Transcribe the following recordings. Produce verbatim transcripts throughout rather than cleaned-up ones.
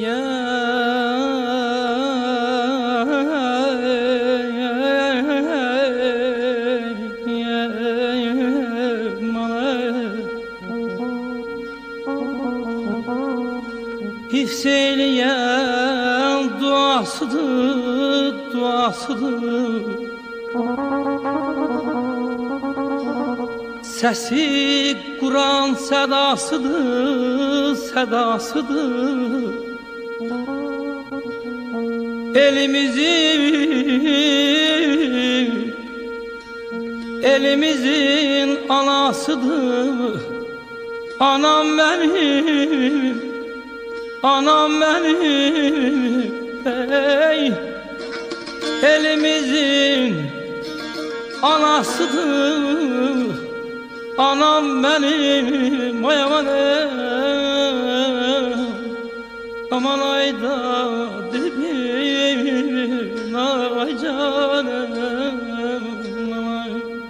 Hifzeyleyen duasıdır, duasıdır. Sesi Kur'an sedasıdır, sedasıdır. Elimizin, elimizin anasıdır. Anam benim, anam benim, ey. Elimizin anasıdır. Anam benim, ay aman aman ayda dibim, ay canım, ay.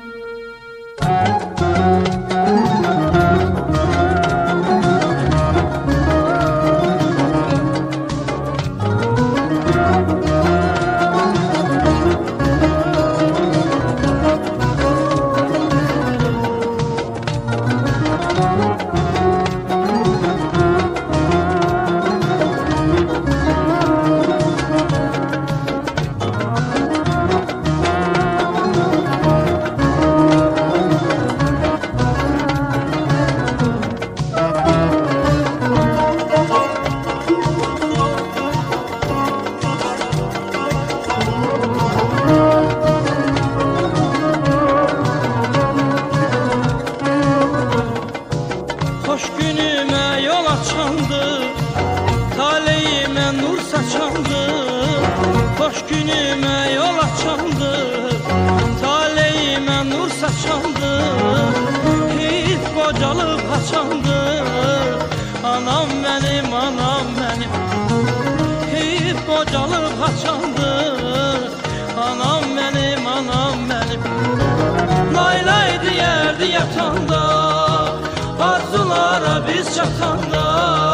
Hoş günüme yol açandı, taleyime nur saçandı. Hoş günüme yol açandı, taleyime nur saçandı. Hiç bocalıp haçandı, anam benim, anam benim. Hiç bocalıp haçandı, anam benim, anam benim. Lay lay diyerdi yatanda, arzulara biz çatanda.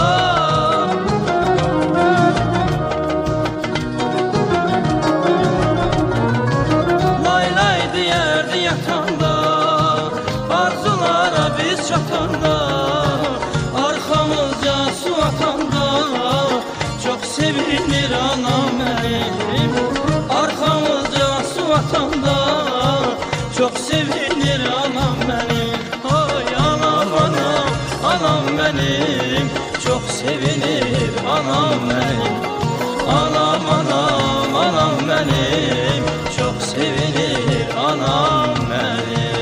Lay lay diyerdi yatanda, arzulara biz çatanda. Arkamızca su atanda, çok sevinir anam benim. Arkamızca su atanda, çok sevinir anam benim. Anam benim, çok sevinir anam benim. Anam anam anam benim, çok sevinir anam benim.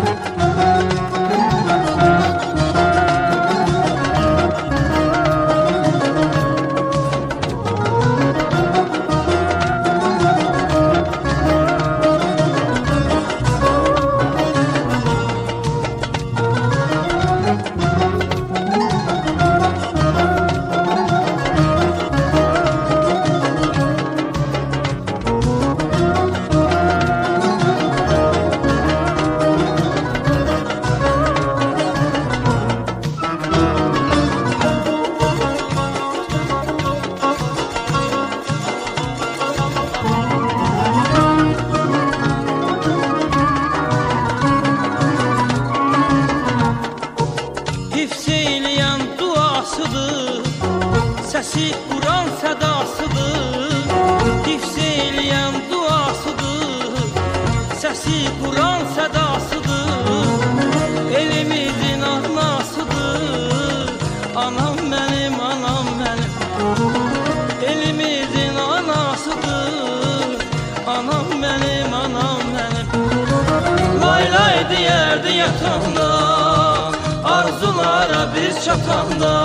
Hifzeyleyen duasıdır, sesi Kur'an sedasıdır. Hifzeyleyen duasıdır, sesi Kur'an sedasıdır. Elimizin anasıdır, anam benim, anam benim. Elimizin anasıdır, anam benim, anam benim. Lay lay diyerdi yatanda, arzulara biz çatanda.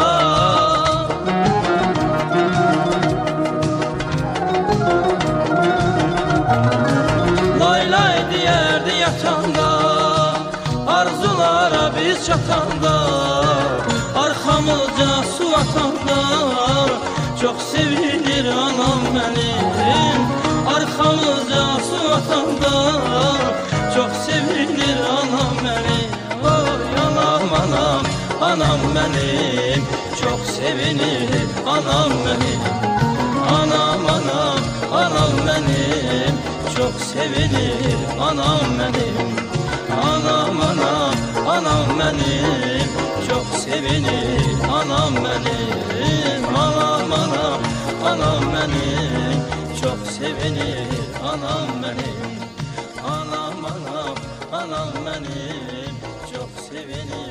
Lay lay diyerdi yatanda, arzulara biz çatanda. Arkamızca su atanda, çok sevinir anam benim. Arkamızca su atanda, çok sevinir anam benim. Oy anam anam, anam benim, çok sevinir anam benim. Anam anam anam benim, çok sevinir anam benim. Anam anam anam benim, çok sevinir anam benim. Anam anam anam benim, çok sevinir anam benim. Anam anam anam benim, çok sevinir.